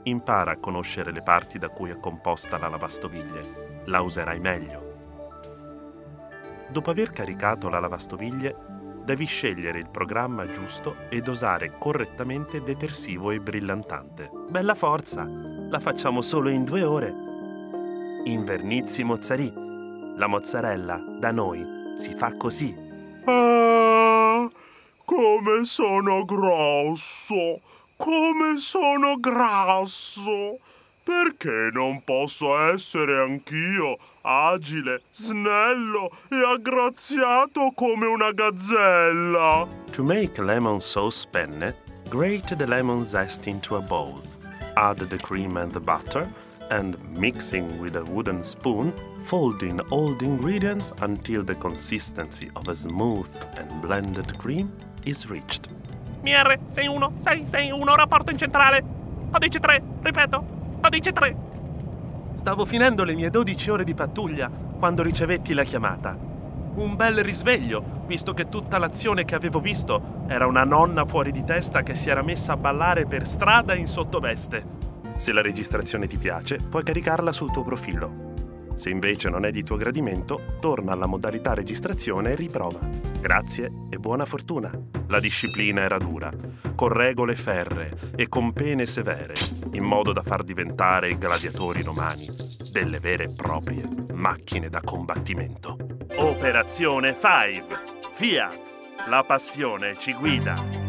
Impara a conoscere le parti da cui è composta la lavastoviglie. La userai meglio. Dopo aver caricato la lavastoviglie, devi scegliere il programma giusto e dosare correttamente detersivo e brillantante. Bella forza! La facciamo solo in 2 ore. Invernizi mozzarì. La mozzarella, da noi, si fa così. Ah, come sono grosso! Come sono grasso! Perché non posso essere anch'io agile, snello e aggraziato come una gazzella? To make lemon sauce penne, grate the lemon zest into a bowl. Add the cream and the butter, and mixing with a wooden spoon, fold in all the ingredients until the consistency of a smooth and blended cream is reached. MR 61661, rapporto in centrale. Codice 3, ripeto, codice 3. Stavo finendo le mie 12 ore di pattuglia quando ricevetti la chiamata. Un bel risveglio, visto che tutta l'azione che avevo visto era una nonna fuori di testa che si era messa a ballare per strada in sottoveste. Se la registrazione ti piace, puoi caricarla sul tuo profilo. Se invece non è di tuo gradimento, torna alla modalità registrazione e riprova. Grazie e buona fortuna. La disciplina era dura, con regole ferree e con pene severe, in modo da far diventare i gladiatori romani delle vere e proprie macchine da combattimento. Operazione 5. Fiat. La passione ci guida.